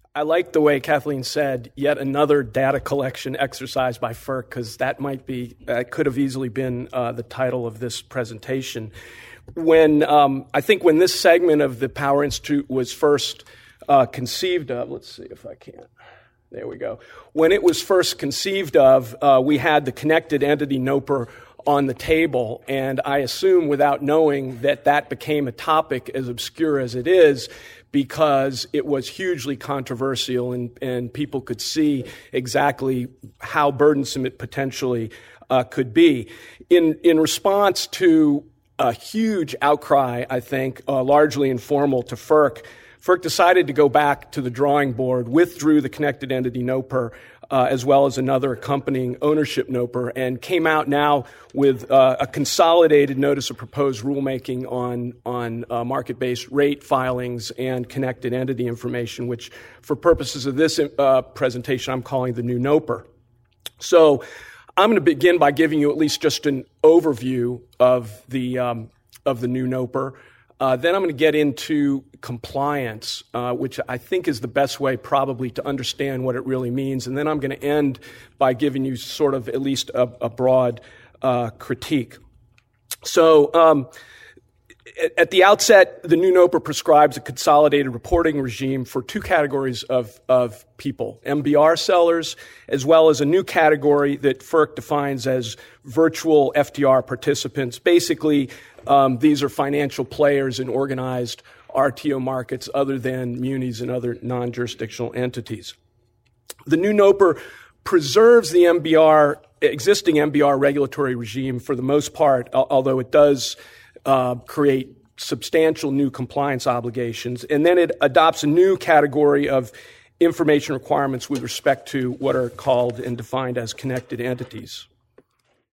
I like the way Kathleen said, yet another data collection exercise by FERC, because that could have easily been the title of this presentation. I think when this segment of the Power Institute was first conceived of, let's see if I can. There we go. When it was first conceived of, we had the connected entity NOPR on the table, and I assume without knowing that became a topic as obscure as it is because it was hugely controversial and people could see exactly how burdensome it potentially could be. In response to a huge outcry, I think, largely informal to FERC decided to go back to the drawing board, withdrew the connected entity NOPR, as well as another accompanying ownership NOPR, and came out now with a consolidated notice of proposed rulemaking on market-based rate filings and connected entity information, which for purposes of this presentation I'm calling the new NOPR. So I'm going to begin by giving you at least just an overview of the new NOPR. Then I'm going to get into compliance, which I think is the best way probably to understand what it really means. And then I'm going to end by giving you sort of at least a broad critique. So at the outset, the new NOPR prescribes a consolidated reporting regime for two categories of people, MBR sellers, as well as a new category that FERC defines as virtual FTR participants. Basically, these are financial players in organized RTO markets other than munis and other non-jurisdictional entities. The new NOPR preserves the existing MBR regulatory regime for the most part, although it does create substantial new compliance obligations. And then it adopts a new category of information requirements with respect to what are called and defined as connected entities.